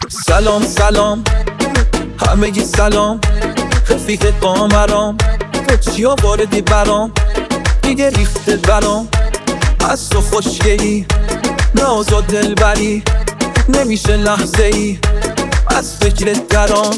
سلام سلام همگی سلام، رفیق قامرام چیا واردی برام، دیگه ریخته برام از تو خوشگلی، ناز و دلبری نمیشه لحظه ای از فکرت درام.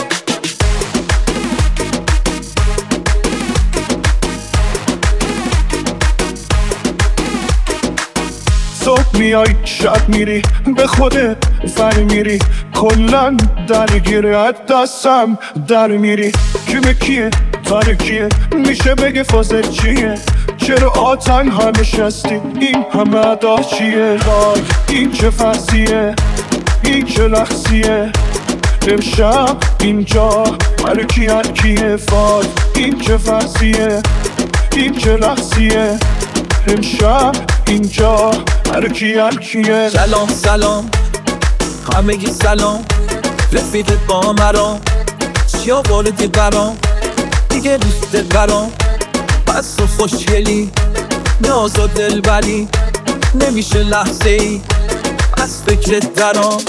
صبح میای شب میری به خودت ور میری، کلن درگیره از دستم در میری. کیه کیه ترکیه میشه بگه فاصله چیه، چرا آتن همش هستی این همه ادا چیه؟ وای این چه فصیه این چه لحظیه، امشب اینجا هر کیه وای این چه فصیه این چه لحظیه، امشب اینجا هر کیه. سلام سلام همگی سلام، رفیق قامرام چیا واردی برام، دیگه ریخته برام از تو خوشگلی، ناز و دلبری نمیشه لحظه ای از فکرت درام.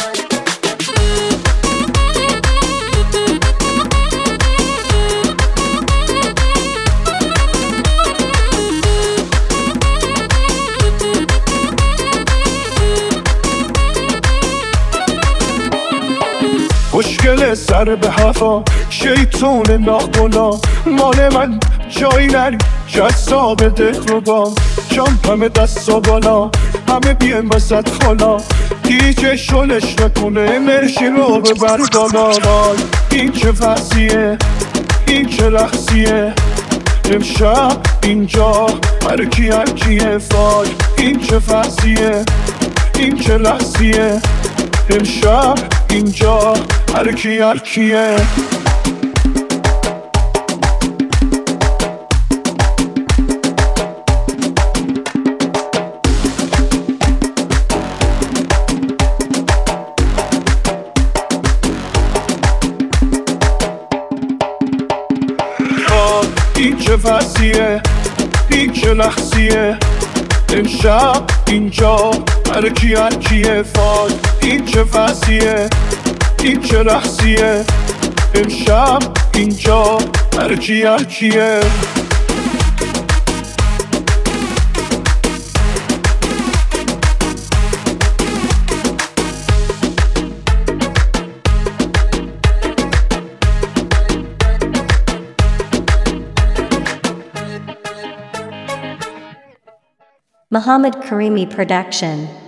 خوشگل سر به هوا شیطون ناخونا، مال من جایی نری جذاب دلربام، جام همه دست و بالا همه بیان وسط خالا، دیجه شلش نکنه انرژی رو ببر بالا. وای این چه وضعیه این چه لحظیه، امشب اینجا هر کیه وای این چه وضعیه این چه لحظیه، امشب اینجا هر کیه. این چه وضعیه این چه لحظیه، امشب اینجا هر کیه وای این چه وضعیه این چه لحظیه، امشب اینجا هر کیه. Muhammad Karimi Production.